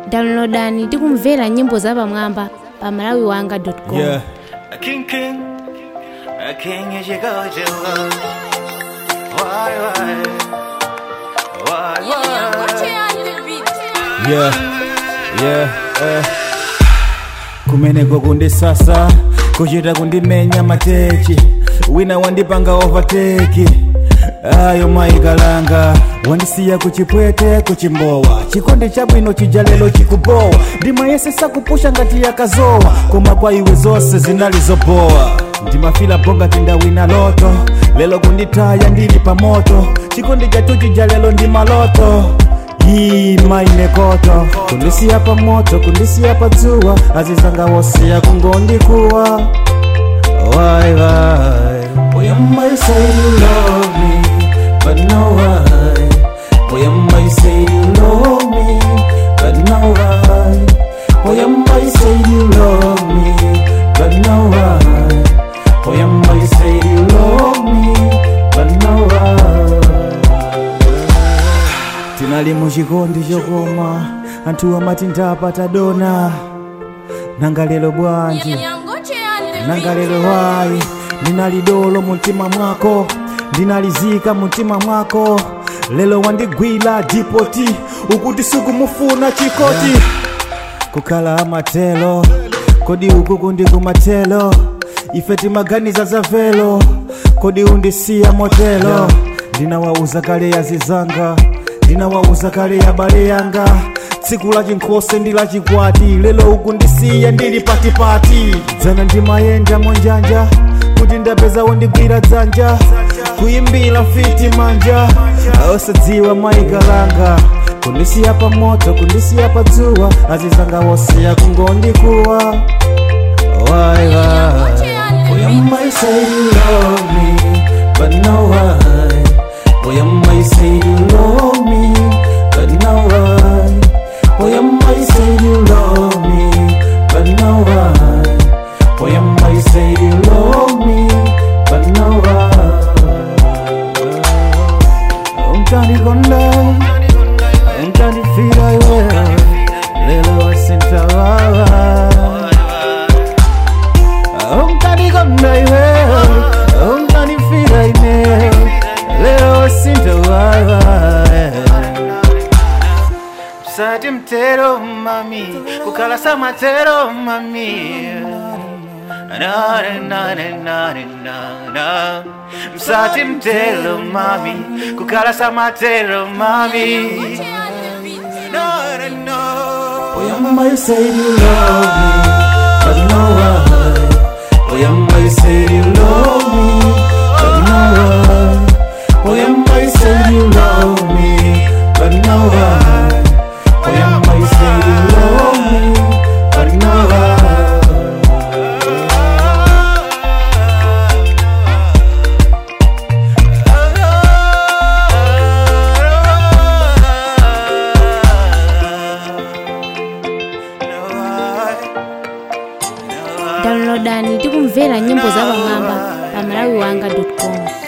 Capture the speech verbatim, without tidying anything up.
Downloadani tikumvera nyimbo za pamwamba pa malawi wanga dot com. Yeah. A king king, a king is your go to why why why why Yeah. Yeah. Uh. Kumeneko kundi sasa kuchita kundimenya matechi wina wandipanga overtake ayo maikalanga wandisiya kuchipwete kuchimbowa chikondi chabwino chijalelo chikubowa ndimayesesa kupusha ngati yakazowa koma kwa iwe zonse zinalizobowa ndimafila bonga tindawina loto lelo kunditaya ndili pamoto chikondi chacho chijalelo ndimaloto hii mainekoto kundisiya pa moto kundisiya pa dzuwa azizanga wosiya kungondikuwa why why boy I might say you love me but no why boy I might say you love me but no why boy I might say you love me but no why boy I might say you love me but no why tinali muchikondi chokoma anthu amati ndapata dona nanga lero bwanji nanga lero wayi ndinalidolo mumtima mwako ndinalizika mumtima mwako lelo wandigwila dipoti ukuti sikumufuna chikoti yeah. Kukhala amatelo kodi uku kundi kumatelo ife timaganiza za velo kodi undisiya motelo yeah. Ndinawauza kale ya zizanga ndinawauza kale ya bale yanga tsiku la chinkhose ndi la chikwati lelo ukundisiya ndili patipati dzana ndimayenda monjanja kuti ndapeza wondigwira dzanja kuyimbira fiti manja osadziwa maikalanga kundisiya pa moto kundisiya pa dzuwa azizanga wosiya kungondikuwa why why boy I might say you love me but no why boy I might say you love me but no why boy I might say you love me but no why boy I might say you love me but no why unkani konda unkani fira iwe lelo wasintawawa unkani konda iwe unkani fira ine lelo wasintawawa Msati mtero mami kukala sama tero mami na na na na na na Msati mtero mami kukala sama tero mami na na na boy I might say you love me but no why boy I might say you love me but no why boy I might say you love me but no why boy I might say you love me but no why Downloadani tikumvera nyimbo za pamwamba pa malawi wanga dot com.